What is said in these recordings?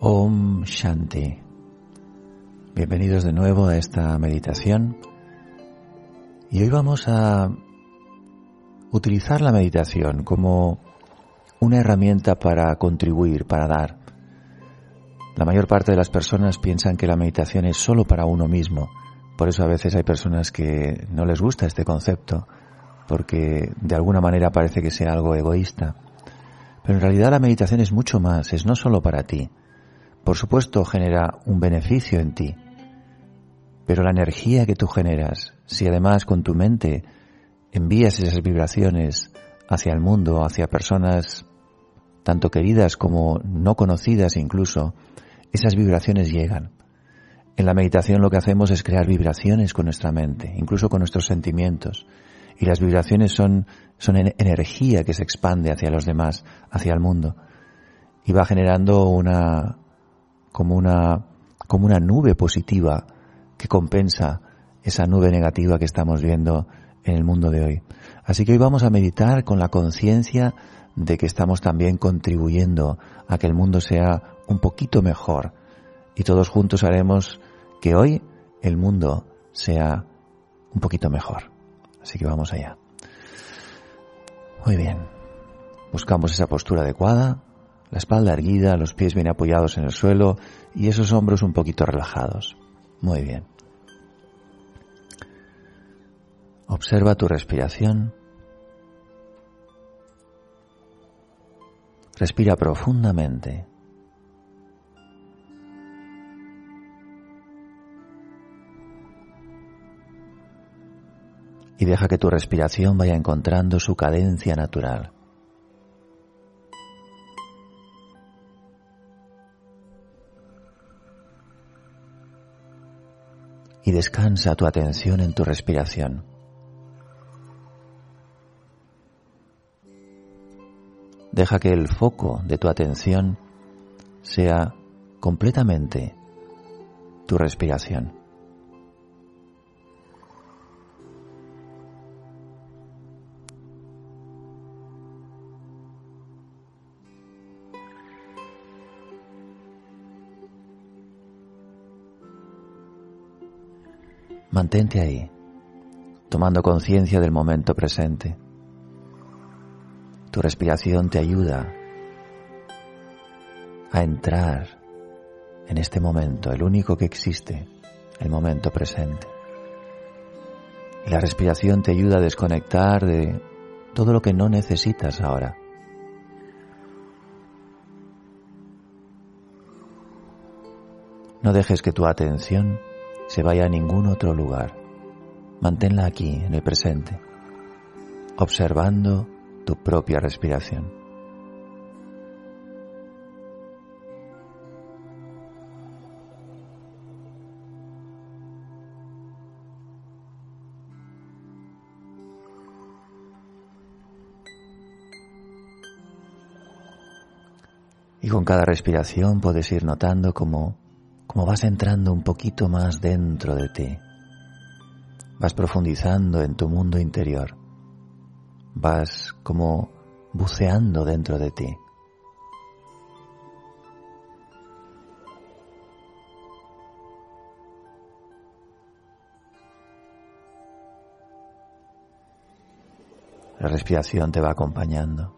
Om Shanti. Bienvenidos de nuevo a esta meditación. Y hoy vamos a utilizar la meditación como una herramienta para contribuir, para dar. La mayor parte de las personas piensan que la meditación es solo para uno mismo. Por eso a veces hay personas que no les gusta este concepto, porque de alguna manera parece que sea algo egoísta. Pero en realidad la meditación es mucho más, es no solo para ti. Por supuesto genera un beneficio en ti, pero la energía que tú generas, si además con tu mente envías esas vibraciones hacia el mundo, hacia personas tanto queridas como no conocidas incluso, esas vibraciones llegan. En la meditación lo que hacemos es crear vibraciones con nuestra mente, incluso con nuestros sentimientos. Y las vibraciones son energía que se expande hacia los demás, hacia el mundo. Y va generando como una nube positiva que compensa esa nube negativa que estamos viendo en el mundo de hoy. Así que hoy vamos a meditar con la conciencia de que estamos también contribuyendo a que el mundo sea un poquito mejor. Y todos juntos haremos que hoy el mundo sea un poquito mejor. Así que vamos allá. Muy bien. Buscamos esa postura adecuada, la espalda erguida, los pies bien apoyados en el suelo y esos hombros un poquito relajados. Muy bien. Observa tu respiración. Respira profundamente. Y deja que tu respiración vaya encontrando su cadencia natural. Y descansa tu atención en tu respiración. Deja que el foco de tu atención sea completamente tu respiración. Mantente ahí, tomando conciencia del momento presente. Tu respiración te ayuda a entrar en este momento, el único que existe, el momento presente. Y la respiración te ayuda a desconectar de todo lo que no necesitas ahora. No dejes que tu atención se vaya a ningún otro lugar. Manténla aquí, en el presente, observando tu propia respiración. Y con cada respiración puedes ir notando cómo vas entrando un poquito más dentro de ti. Vas profundizando en tu mundo interior. Vas como buceando dentro de ti. La respiración te va acompañando.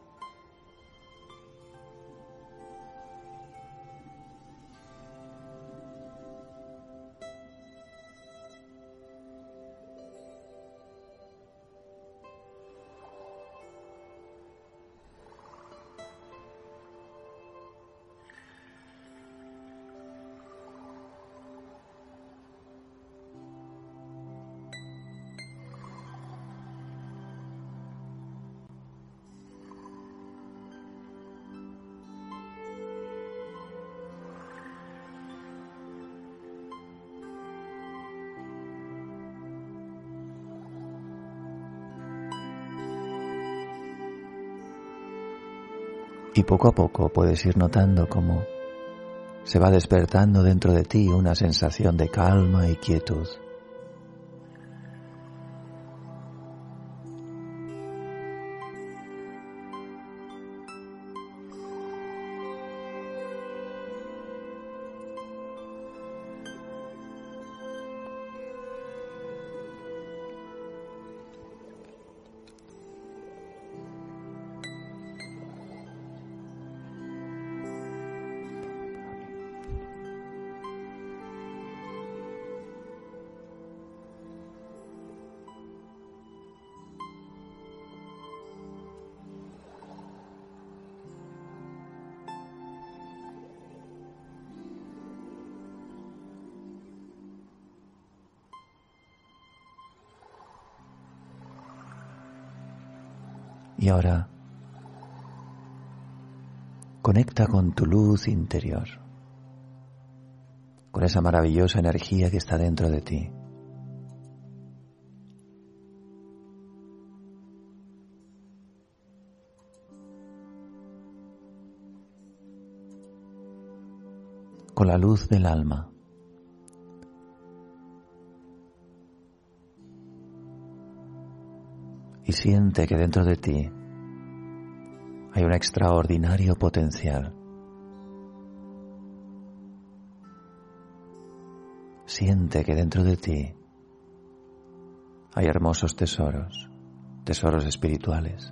Y poco a poco puedes ir notando cómo se va despertando dentro de ti una sensación de calma y quietud. Y ahora conecta con tu luz interior, con esa maravillosa energía que está dentro de ti. Con la luz del alma. Y siente que dentro de ti hay un extraordinario potencial. Siente que dentro de ti hay hermosos tesoros, tesoros espirituales.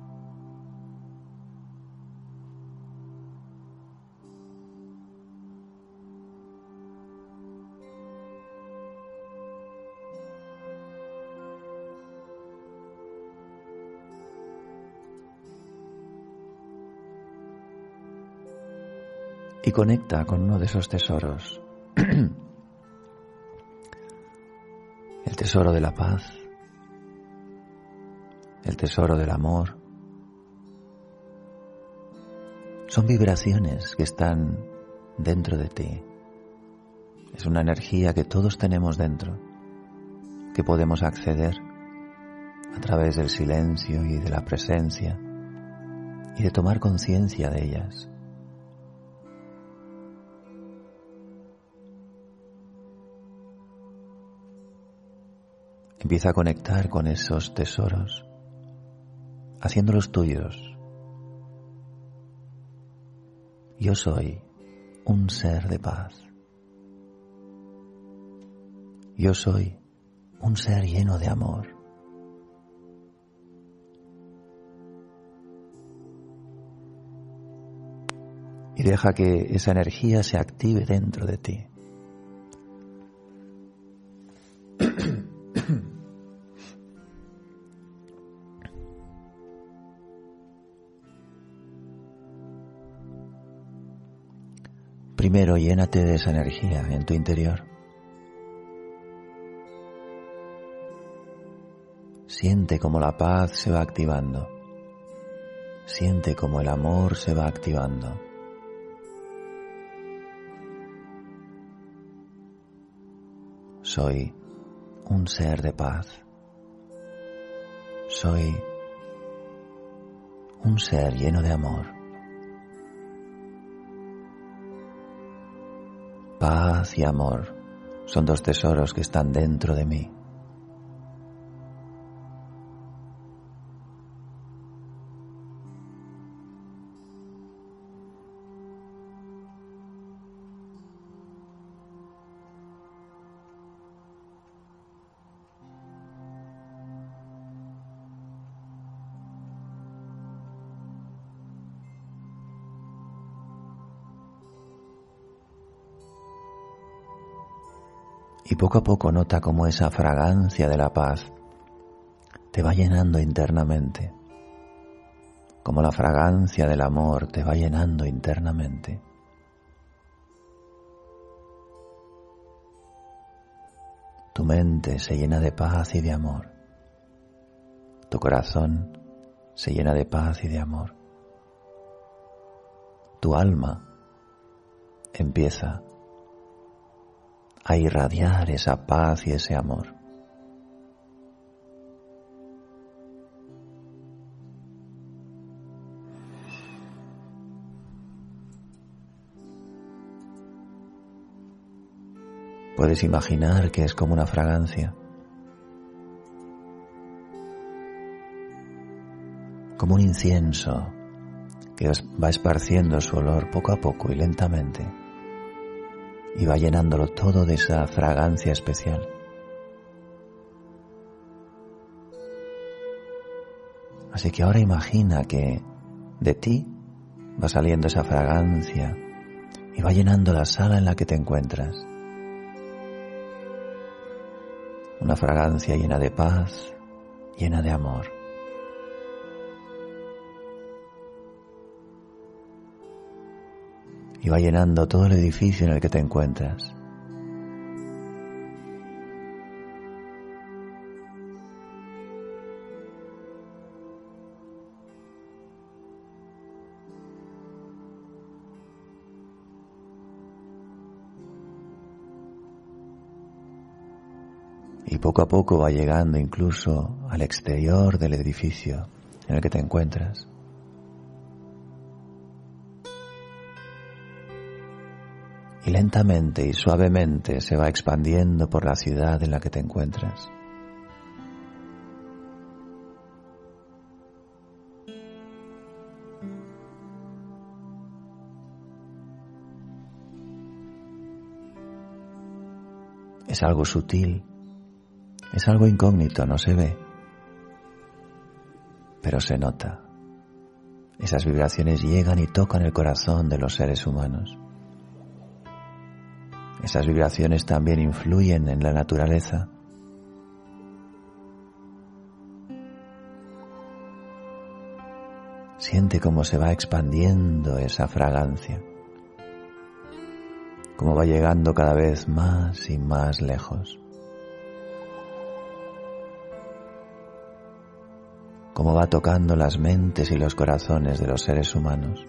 Y conecta con uno de esos tesoros, el tesoro de la paz, el tesoro del amor. Son vibraciones que están dentro de ti. Es una energía que todos tenemos dentro, que podemos acceder a través del silencio y de la presencia y de tomar conciencia de ellas. Empieza a conectar con esos tesoros, haciéndolos tuyos. Yo soy un ser de paz. Yo soy un ser lleno de amor. Y deja que esa energía se active dentro de ti. Primero, llénate de esa energía en tu interior. Siente cómo la paz se va activando. Siente cómo el amor se va activando. Soy un ser de paz. Soy un ser lleno de amor. Paz y amor son dos tesoros que están dentro de mí. Y poco a poco nota cómo esa fragancia de la paz te va llenando internamente, como la fragancia del amor te va llenando internamente. Tu mente se llena de paz y de amor. Tu corazón se llena de paz y de amor. Tu alma empieza a irradiar esa paz y ese amor. Puedes imaginar que es como una fragancia, como un incienso que va esparciendo su olor poco a poco y lentamente y va llenándolo todo de esa fragancia especial. Así que ahora imagina que de ti va saliendo esa fragancia y va llenando la sala en la que te encuentras. Una fragancia llena de paz, llena de amor. Y va llenando todo el edificio en el que te encuentras. Y poco a poco va llegando incluso al exterior del edificio en el que te encuentras. Y lentamente y suavemente se va expandiendo por la ciudad en la que te encuentras. Es algo sutil, es algo incógnito, no se ve, pero se nota. Esas vibraciones llegan y tocan el corazón de los seres humanos. Esas vibraciones también influyen en la naturaleza. Siente cómo se va expandiendo esa fragancia, cómo va llegando cada vez más y más lejos, cómo va tocando las mentes y los corazones de los seres humanos.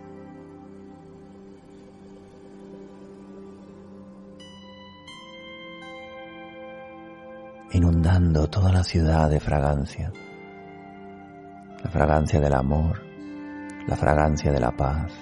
Inundando toda la ciudad de fragancia, la fragancia del amor, la fragancia de la paz.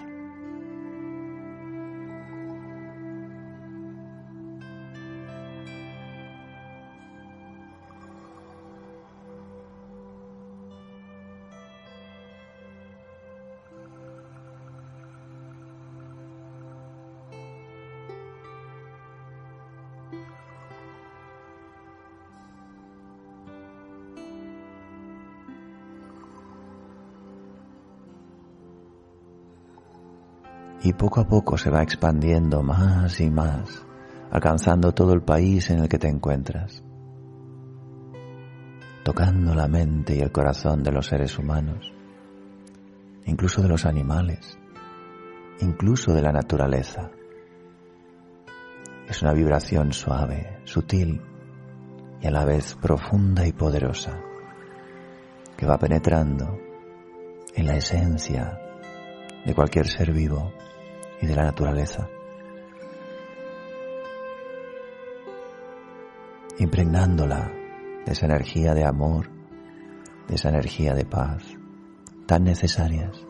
Y poco a poco se va expandiendo más y más, alcanzando todo el país en el que te encuentras, tocando la mente y el corazón de los seres humanos, incluso de los animales, incluso de la naturaleza. Es una vibración suave, sutil y a la vez profunda y poderosa, que va penetrando en la esencia de cualquier ser vivo y de la naturaleza, impregnándola de esa energía de amor, de esa energía de paz, tan necesarias.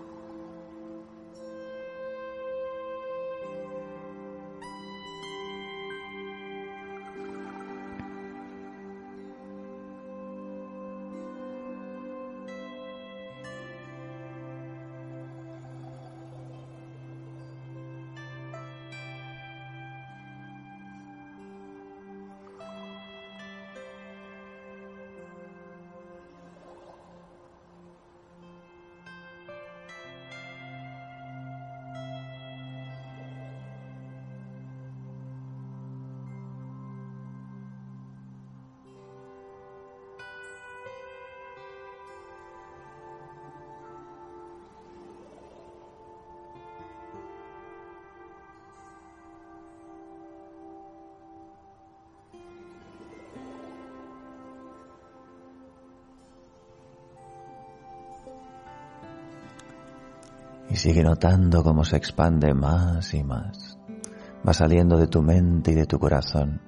Y sigue notando cómo se expande más y más. Va saliendo de tu mente y de tu corazón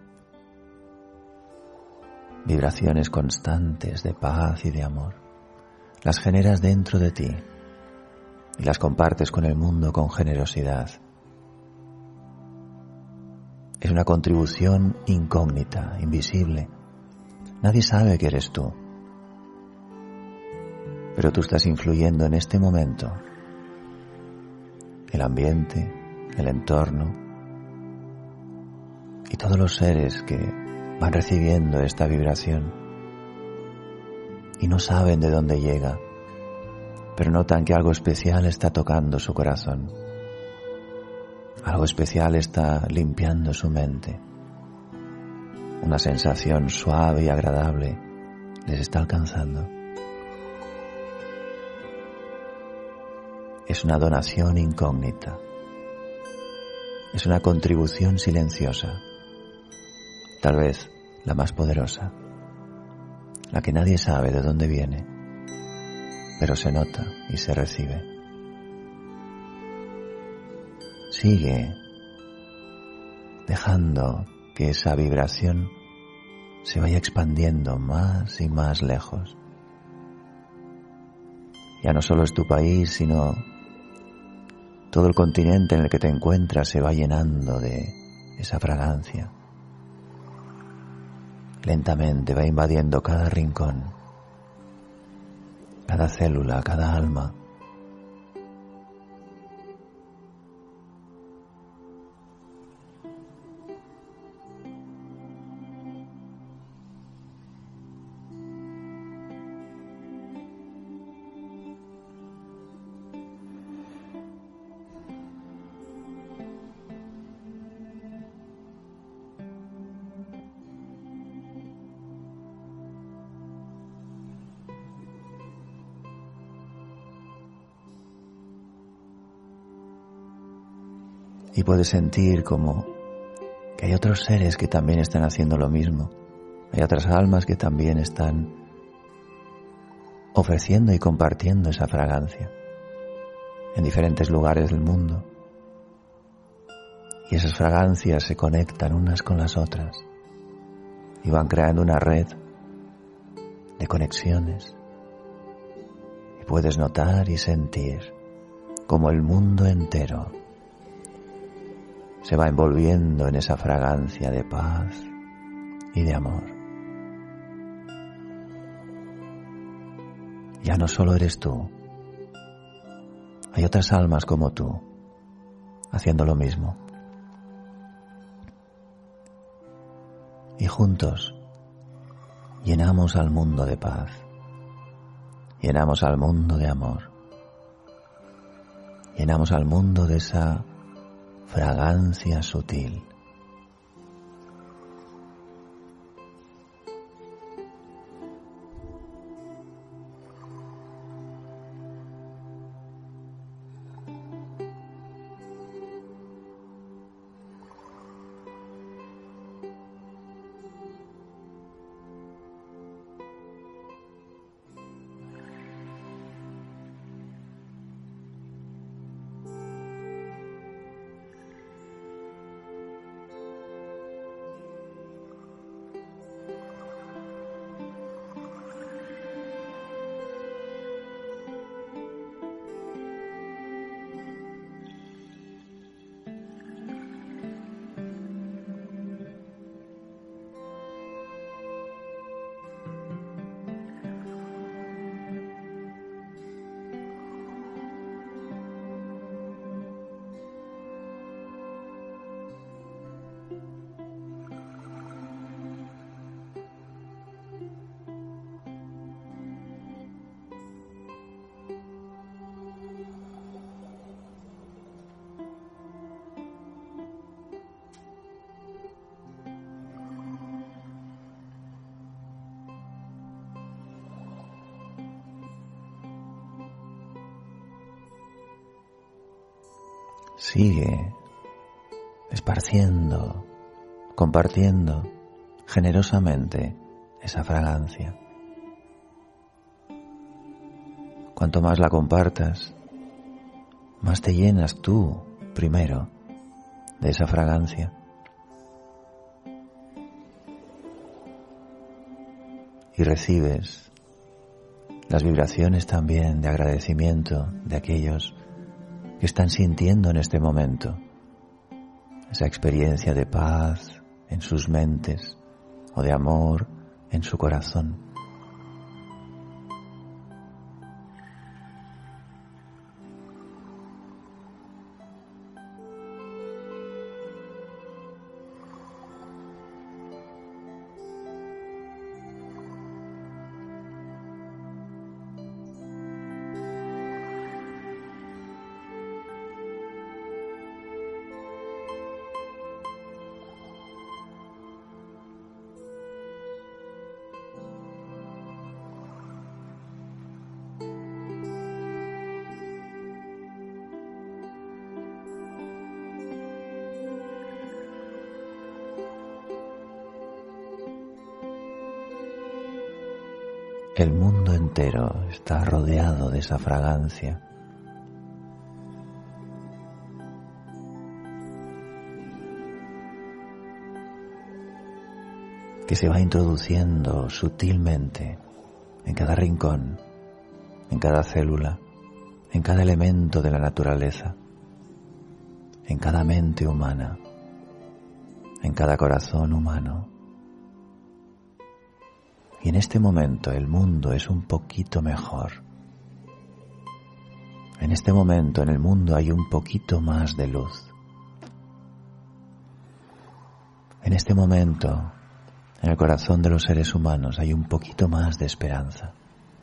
vibraciones constantes de paz y de amor. Las generas dentro de ti y las compartes con el mundo con generosidad. Es una contribución incógnita, invisible. Nadie sabe que eres tú, pero tú estás influyendo en este momento el ambiente, el entorno y todos los seres que van recibiendo esta vibración y no saben de dónde llega, pero notan que algo especial está tocando su corazón, algo especial está limpiando su mente, una sensación suave y agradable les está alcanzando. Es una donación incógnita, es una contribución silenciosa, tal vez la más poderosa, la que nadie sabe de dónde viene, pero se nota y se recibe. Sigue dejando que esa vibración se vaya expandiendo más y más lejos. Ya no solo es tu país, sino todo el continente en el que te encuentras se va llenando de esa fragancia. Lentamente va invadiendo cada rincón, cada célula, cada alma. Y puedes sentir como que hay otros seres que también están haciendo lo mismo. Hay otras almas que también están ofreciendo y compartiendo esa fragancia en diferentes lugares del mundo. Y esas fragancias se conectan unas con las otras y van creando una red de conexiones. Y puedes notar y sentir como el mundo entero se va envolviendo en esa fragancia de paz y de amor. Ya no solo eres tú, hay otras almas como tú, haciendo lo mismo. Y juntos llenamos al mundo de paz, llenamos al mundo de amor, llenamos al mundo de esa fragancia sutil. Sigue esparciendo, compartiendo generosamente esa fragancia. Cuanto más la compartas, más te llenas tú primero de esa fragancia. Y recibes las vibraciones también de agradecimiento de aquellos que están sintiendo en este momento esa experiencia de paz en sus mentes o de amor en su corazón. El mundo entero está rodeado de esa fragancia. que se va introduciendo sutilmente en cada rincón, en cada célula, en cada elemento de la naturaleza, en cada mente humana, en cada corazón humano. Y en este momento el mundo es un poquito mejor. En este momento en el mundo hay un poquito más de luz. En este momento, en el corazón de los seres humanos hay un poquito más de esperanza.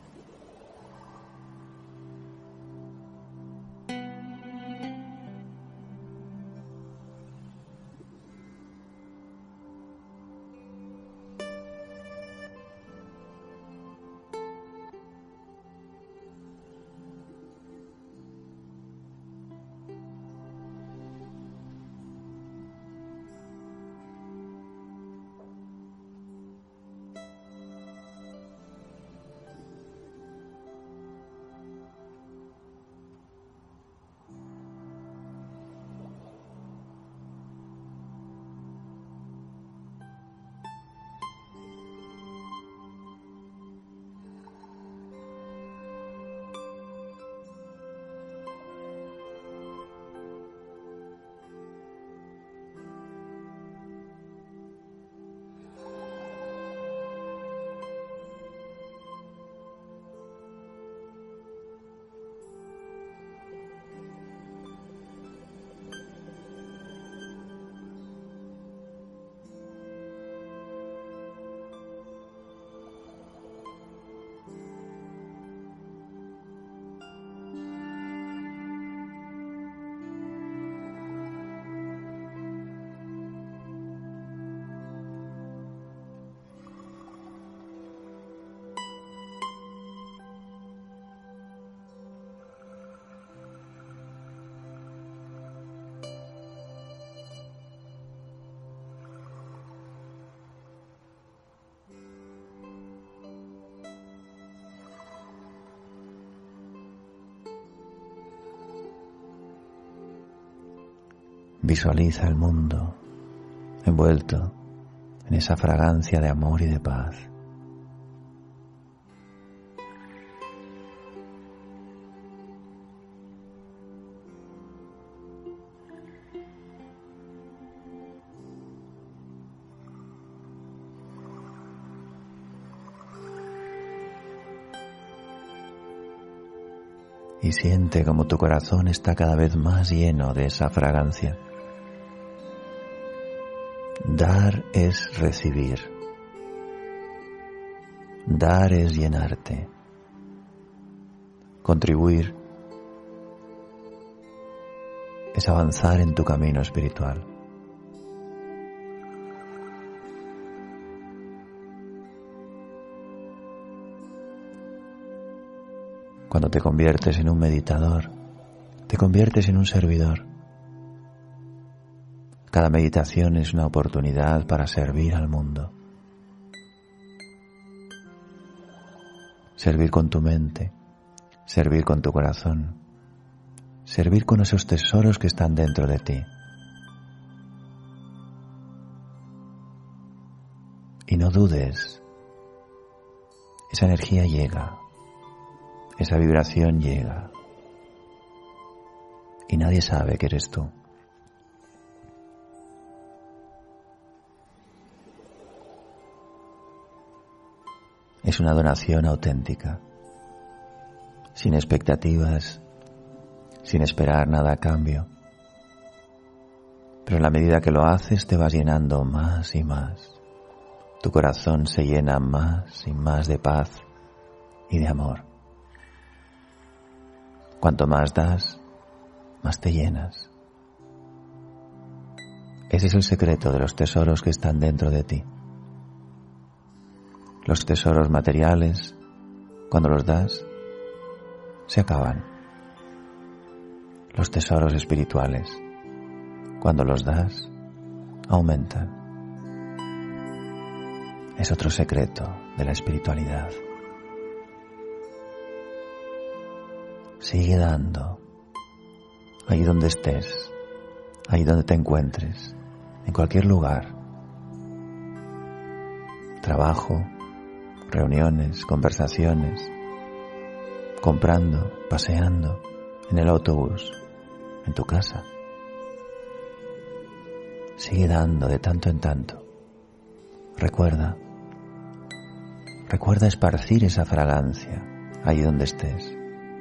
Visualiza el mundo envuelto en esa fragancia de amor y de paz. Y siente como tu corazón está cada vez más lleno de esa fragancia. Dar es recibir. Dar es llenarte. Contribuir es avanzar en tu camino espiritual. Cuando te conviertes en un meditador, te conviertes en un servidor. Cada meditación es una oportunidad para servir al mundo. Servir con tu mente, servir con tu corazón, servir con esos tesoros que están dentro de ti. Y no dudes, esa energía llega, esa vibración llega, y nadie sabe que eres tú. Es una donación auténtica, sin expectativas, sin esperar nada a cambio. Pero en la medida que lo haces te vas llenando más y más. Tu corazón se llena más y más de paz y de amor. Cuanto más das, más te llenas. Ese es el secreto de los tesoros que están dentro de ti. Los tesoros materiales, cuando los das, se acaban. Los tesoros espirituales, cuando los das, aumentan. Es otro secreto de la espiritualidad. Sigue dando, ahí donde estés, ahí donde te encuentres, en cualquier lugar. trabajo, reuniones, conversaciones, comprando, paseando, en el autobús, en tu casa. Sigue dando de tanto en tanto. Recuerda esparcir esa fragancia allí donde estés.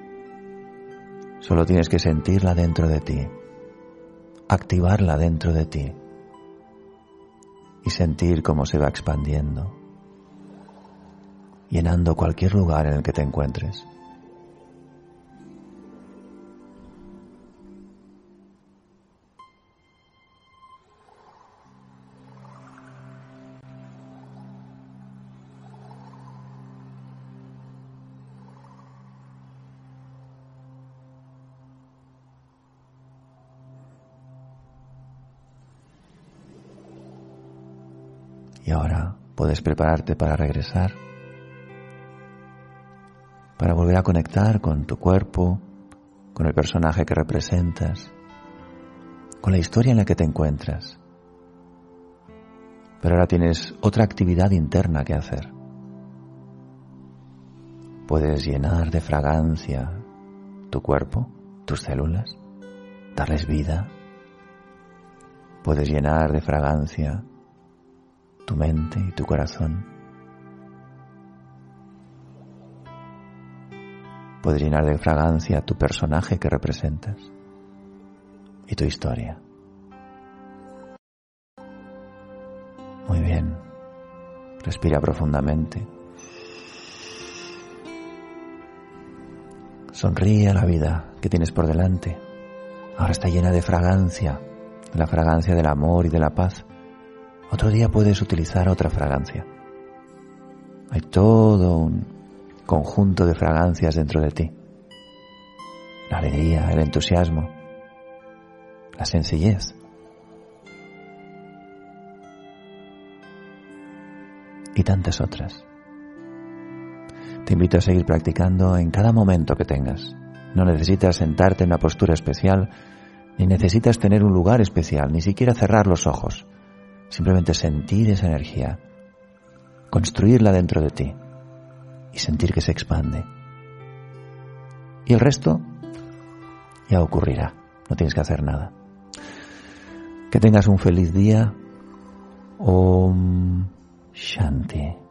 Solo tienes que sentirla dentro de ti, activarla dentro de ti y sentir cómo se va expandiendo, llenando cualquier lugar en el que te encuentres. Y ahora puedes prepararte para regresar, para volver a conectar con tu cuerpo, con el personaje que representas, con la historia en la que te encuentras. Pero ahora tienes otra actividad interna que hacer. Puedes llenar de fragancia tu cuerpo, tus células, darles vida. Puedes llenar de fragancia tu mente y tu corazón. Puedes llenar de fragancia tu personaje que representas y tu historia. Muy bien. Respira profundamente. Sonríe a la vida que tienes por delante. Ahora está llena de fragancia, la fragancia del amor y de la paz. Otro día puedes utilizar otra fragancia. Hay todo un conjunto de fragancias dentro de ti. La alegría, el entusiasmo, la sencillez. Y tantas otras. Te invito a seguir practicando en cada momento que tengas. No necesitas sentarte en una postura especial, ni necesitas tener un lugar especial, ni siquiera cerrar los ojos. Simplemente sentir esa energía, construirla dentro de ti y sentir que se expande. Y el resto ya ocurrirá, no tienes que hacer nada. Que tengas un feliz día. Om Shanti.